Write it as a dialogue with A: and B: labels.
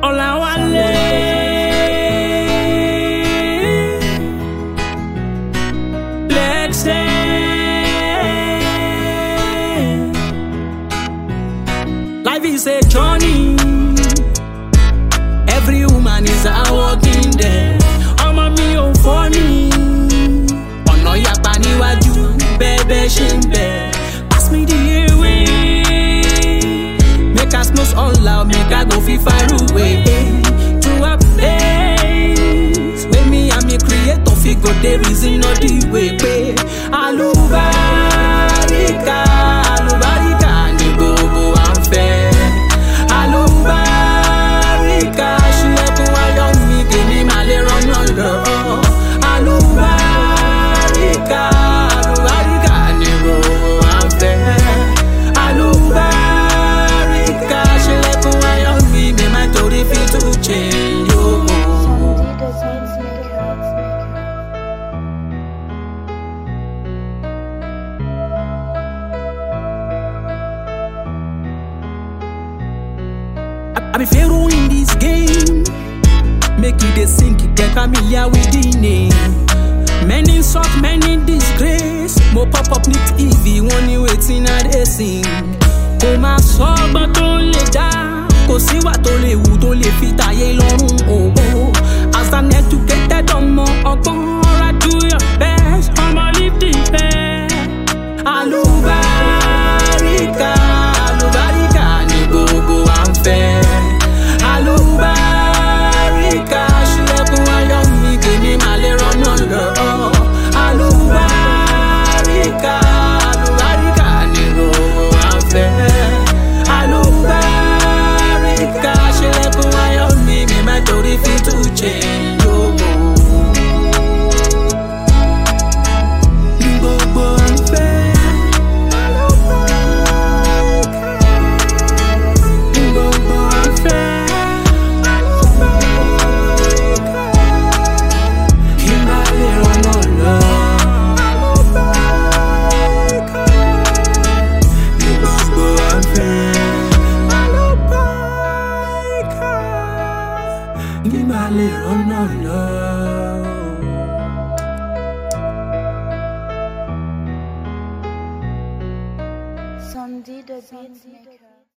A: Ọláwálé. Life is a journey. Every woman is a walking there. Ọmọ mi ò fọ́ ni. Ọ̀nà yapa níwájú bẹ́ẹ̀ ṣe ń bẹ̀. Pass me the airway. Make us close all loud, make I go feel far away. To a place where me and me creator figure there is no the way. Alubarika, alubarika ni gbogbo wa ń fẹ́. Alubarika ṣílẹ̀kùn ayọ̀ mi kèmí máa lè rọ́nà lọ. Alubarika, alubarika ni gbogbo wa ń fẹ́. Alubarika ṣílẹ̀kùn ayọ̀ mi mi máa torí fi tún change o. I be Pharaoh in this game. Make it a sink, get familiar with the name. Many insult, many disgrace. Mo pop up ní TV, wọ́n ní wetin I dey sing. Kò máa sọ ọgbọ́n tó lè dá. Kò síwà tó lè wù tó lè fi tàyé lọ́rùn òwò. As an educated ọmọ ọgbọ́n, ọ̀rá do your best. Ọmọ live the best. Alubarika, alubarika ni gbogbo wa ń fẹ́. Alubarika ṣílẹ̀kùn ayọ̀ mi kèmí máa lè rọ́nà lọ. Alubarika, alubarika ni gbogbo wa ń fẹ́. Alubarika ṣílẹ̀kùn ayọ̀ mi mi máa torí fi tún change o. Ní gbogbo wa ń fẹ́. Ní gbogbo wa ń fẹ́. Give my little no love.